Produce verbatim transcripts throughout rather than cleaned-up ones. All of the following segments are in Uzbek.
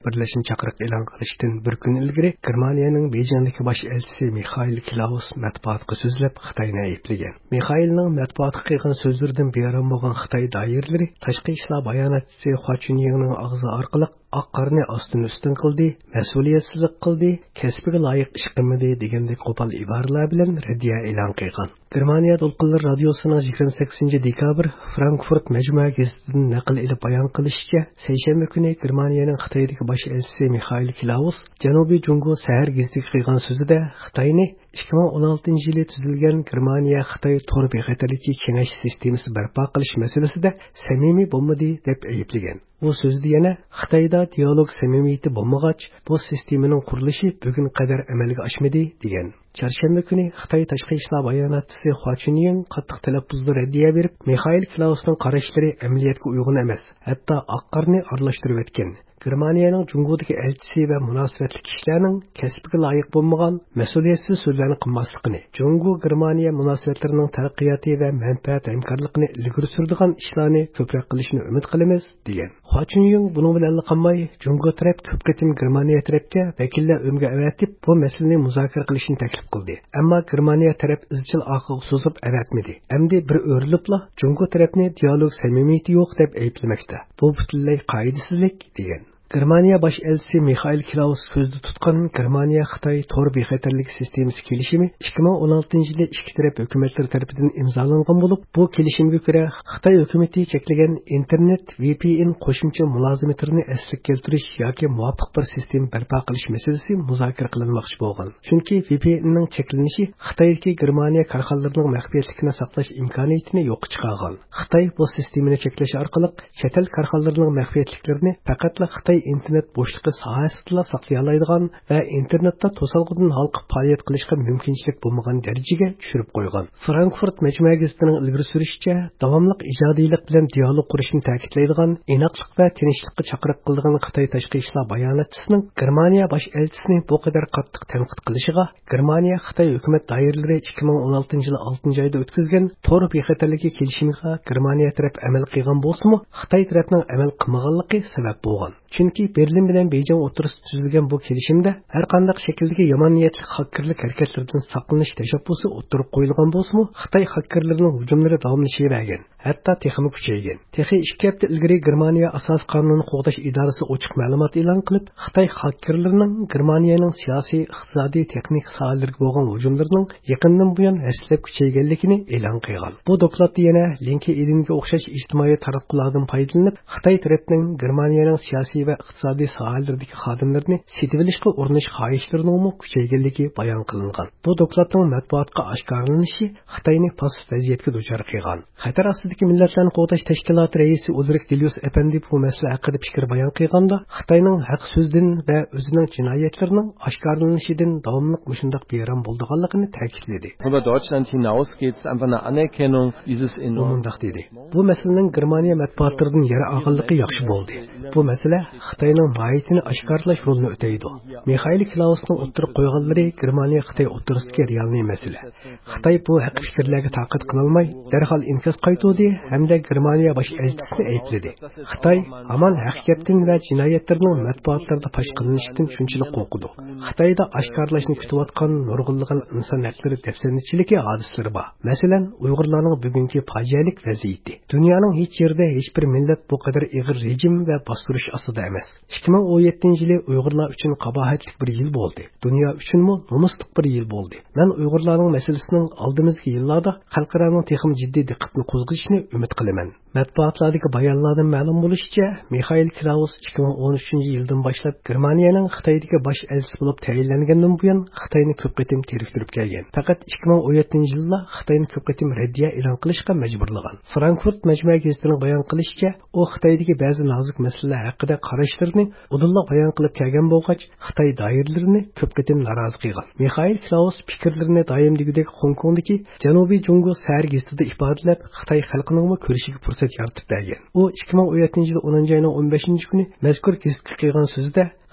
birlashma chaqiriq e'lon qilishdan bir kun ilgari Germaniyaning Bejingdagi bosh elchisi Mixail Klaus matbuotga so'zlab Xitoyni ayblagan. Mixailning matbuotga qilgan so'zlaridan beyon bo'lgan Xitoy doiralari tashqi ishlar bayonotchisi Hua Chunyingning og'zi orqali oq qorni ostin ustin qildi, mas'uliyatsizlik qildi, kasbiga loyiq ish qilmadi degandek qo'pol iboralar bilan raddiya e'lon qilgan. Germaniya to'lqinlar radiosining yigirma sakkizinchi dekabr Frankfurt majmua gazetidan naql ilib bayon qilishicha, seshanba kuni Germaniyaning Xitoydagi bosh elchisi Mixail Klaus Janubiy Jungo sahar gazetiga qilgan so'zida Xitoyni ikki ming o'n oltinchi yili tuzilgan Germaniya Xitoy to'r bexatarligi kengash sistemasi barpo qilish masalasida samimiy bo'lmadi deb ayblagan. Bu so'zda yana Xitoyda dialog samimiyati bo'lmag'ach, bu sistemaning qurilishi bugun qadar amalga oshmadi degan. Çarşamba kuni Xitoy tashqi ishlar bayonotchisi Hua Chunying qattiq talaffuzda raddiya berib, Mixail Klausning qarashlari amaliyotga uyg'un emas, hatto oq qorni aralashtirib o'tgan. Germaniyaning Jungodagi elchisi va munosabatli kishilarning kasbiga loyiq bo'lmagan mas'uliyatsiz so'zlarni qilmasligini, Jungo Germaniya munosabatlarining taraqqiyoti va manfaat hamkorligini ilgari suradigan ishlarni ko'proq qilishni umid qilamiz degan. Hua Chunying buning bilan qolmay, Jungo taraf ko'p qatim Germaniya tarafga vakillar o'mga avatib, bu masalani muzokara qilishni taklif qildi. Ammo Germaniya taraf izchil oqiga so'zib avatmadi. Endi bir o'rilibla Jungo tarafni dialog samimiyati yo'q deb ayblamoqda. Bu butunlay qoidasizlik degan. Germaniya bosh elchisi Mixail Klaus so'zda tutgan Germaniya Xitoy to'r bexatarlik sistemasi kelishimi ikki ming o'n oltinchi yilda ikki taraf hukumatlar tomonidan imzolangan bo'lib, bu kelishimga ko'ra Xitoy hukumatı cheklagan internet V P N qo'shimcha mulozimatlarini asliga keltirish yoki muvofiq bir sistema barpo qilish masalasi muzokara qilinmoqchi bo'lgan. Chunki V P N ning cheklanishi Xitoydagi Germaniya korxonalarining maxfiyatligini saqlash imkoniyatini yo'qqa chiqargan. Xitoy bu sistemani cheklash orqali chet el korxonalarining maxfiyatliklarini faqat Xitoy internet bo'shliqi sohasida saqlay oladigan va internetda to'salg'idan xalq faoliyat qilishga mumkinchilik bo'lmagan darajaga tushirib qo'ygan. Frankfurt majmua gazetining ilgari surishicha, davomli ijodiylik bilan dialog qurishni ta'kidlaydigan, inoqlik va tinchlikka chaqiriq qiladigan Xitoy tashqi ishlar bayonotchisining Germaniya bosh elchisini bu qadar qattiq tanqid qilishiga Germaniya Xitoy hukumat doiralari ikki ming o'n oltinchi yil oltinchi oyda o'tkazgan to'r bexatarligi kelishimiga Germaniya taraf amal qilgan bo'lsa-mu, Xitoy tarafining amal qilmaganligi sabab bo'lgan. Chunki Berlin bilan Beyjing o'rtasida tuzilgan bu kelishimda har qanday shakldagi yomon niyatli xakerlik harakatlardan saqlanish tashabbusi o'tirib qo'yilgan bo'lsa-mu, Xitoy xakerlarining hujumlari davomlashavergan, hatto texnik kuchaygan. Texi ikki hafta ilgari Germaniya asos qonunini qo'g'dash idorasi ochiq ma'lumot e'lon qilib, Xitoy xakerlarining Germaniyaning siyosiy, iqtisodiy, texnik sohalarga bo'lgan hujumlarining yaqindan buyon haslab kuchayganligini e'lon qilgan. Bu dokladda yana LinkedInga o'xshash ijtimoiy tarmoqlardan foydalanib, Xitoy tarafining Germaniyaning siyosiy va iqtisodiy sohalardagi xodimlarni setib olishga urinish xohishlarining kuchayganligi bayon qilingan. Bu dokladning matbuotga oshkorlanishi Xitoyni past vaziyatga duchor qilgan. Xatar ostidagi millatlarni qo'g'dash tashkiloti raisi Ulrich Delius Apandi bu masala haqida fikr bayon qilganda, Xitoyning haq so'zdan va o'zining jinoyatlarining oshkorlanishidan davomli mushundaq bayram bo'lganligini ta'kidladi. Über Deutschland hinaus geht es einfach eine Anerkennung dieses enormen dedi. Bu masalaning Germaniya matbuotlaridan yara olganligi yaxshi bo'ldi. Bu masala Xitoyning mohiyatini oshkorlash rolini o'taydi. Mixail Klausning o'tirib qo'yganlari Germaniya Xitoy o'rtasidagi real masala. Xitoy bu haq fikrlarga taqat qila olmay, darhol inkos qaytdi hamda Germaniya bosh elchisini aybladi. Xitoy hamon haqiqatdan va jinoyatlarning matbuotlarda fosh qilinishidan shunchalik qo'rqdi. Xitoyda oshkorlashni kutayotgan nurg'unlagan inson haqlari dafsanichiligi hodislari bor. Masalan, Uyg'urlarning bugungi fojialik vaziyati. Dunyoning hech yerida hech bir millat bu qadar ig'ir rejim va bostirish ostida emas. ikki ming o'n yettinchi yili Uyg'urlar uchun qabohatli bir yil bo'ldi. Dunyo uchunmi nomusli bir yil bo'ldi. Men Uyg'urlarning masalasining oldimizgi yillarda xalqaro texnik jiddiy diqqatni qo'zg'ashini umid qilaman. Matbuotlardagi bayonlardan ma'lum bo'lishicha, Mixail Klaus ikki ming o'n uchinchi yildan boshlab Germaniyaning Xitoydagi bosh elchisi bo'lib tayinlangandan buyon Xitoyni ko'p qatim teriftirib kelgan. Faqat ikki ming o'n yettinchi yilda Xitoyni ko'p qatim raddiya e'lon qilishga majburlagan. Frankfurt majmua gazetining bayon qilishicha, u Xitoydagi ba'zi nozik masalalar haqida qarashlarini udulli bayon qilib kelgan bo'lgach, Xitoy doiralarini ko'p qatim norozi qilgan. Mixail Klaus fikrlarini doim degudek Hong Kongdagi Janubiy Jungo sahar gazetida ifodalab, Xitoy xalqining ko'rishiga fursat yaratib bergan. U ikki ming o'n yettinchi yil o'ninchi oyning o'n beshinchi kuni mazkur gazetga qilgan so'zida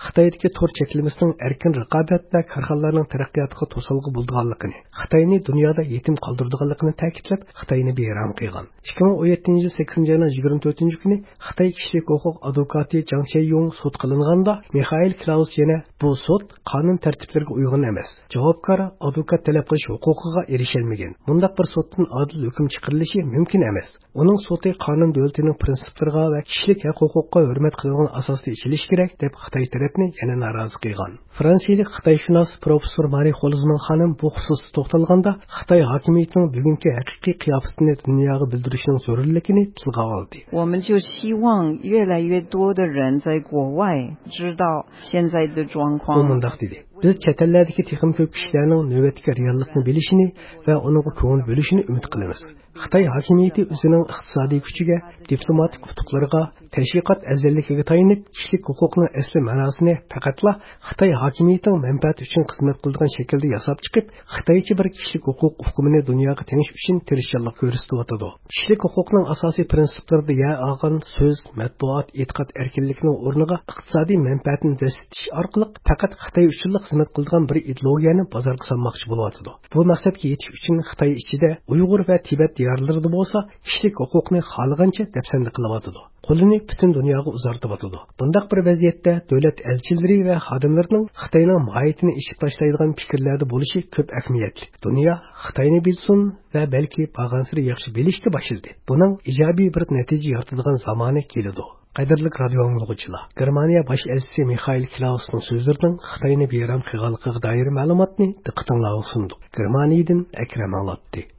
Xitoydagi to'r chekilmasining erkin raqobat va korxonalarning taraqqiyotiga to'salg'i bo'lganligini, Xitoyni dunyoda yetim qoldirganligini ta'kidlab, Xitoyni bayram qilgan. ikki ming o'n yettinchi yil sakkizinchi oyning yigirma to'rtinchi kuni Xitoy kishilik huquq advokati Jang Che-yung sud qilinganda, Mixail Klaus yana bu sud qonun tartiblariga uyg'un emas, javobgar advokat talab qilish huquqiga erisholmagan. Bundaq bir suddan adil hukm chiqarilishi mumkin emas. Uning sudi qonun davlatining prinsiplariga va kishilik huquqqa hurmat qilgan asosda ishilish kerak deb Xitoy tarafini yana norozi qilgan. Fransiyalik Xitoyshunos professor Mari Xolzman xonim bu xususda to'xtalganda, Xitoy hokimiyatining bugungi haqiqiy qiyofatini dunyoga bildirishning zarurligini tilga oldi. 我们就希望越来越多的人在国外知道现在的状况。 U mundaq dedi. Biz chet ellardagi texim ko'p kishilarning navbatga reallikni bilishini va uningga ko'ngil bo'lishini umid qilamiz. Xitoy hokimiyati o'zining iqtisodiy kuchiga, diplomatik utuqlariga, tashviqot azalligiga tayanib, kishilik huquqning asli ma'nosini faqatla Xitoy hokimiyatining manfaati uchun xizmat qiladigan shaklda yasab chiqib, Xitoycha bir kishilik huquq hukmini dunyoga tanish uchun tirishchilik ko'rsatyotdi. Kishilik huquqning asosiy prinsiplarida ya olgan so'z, matbuot, e'tiqod erkinligining o'rniga iqtisodiy manfaatni dastlatish orqali faqat Xitoy uchun xizmat qiladigan bir ideologiyani bozorga solmoqchi bo'lyapti. Bu maqsadga yetish uchun Xitoy ichida Uyg'ur va Tibet diyorlarida bo'lsa, kishilik huquqni xohlagancha dafsanda qilyapti. Qo'lini butun dunyoga uzartyapti. Bundaq bir vaziyatda davlat elchilari va xodimlarining Xitoyning mohiyatini ishib tashlaydigan fikrlarda bo'lishi ko'p ahamiyatli. Dunyo Xitoyni bilsin va balki bag'ansiri yaxshi bilishga boshladi. Buning ijobiy bir natija yaratadigan zamoni keladi. Qadrli radio anglag'uchilar, Germaniya bosh elchisi Mixail Klausning so'zlaridan Xitoyni bayram qilganligiga doir ma'lumotni diqqatingizga sundik. Germaniyadan Akram anglatdi.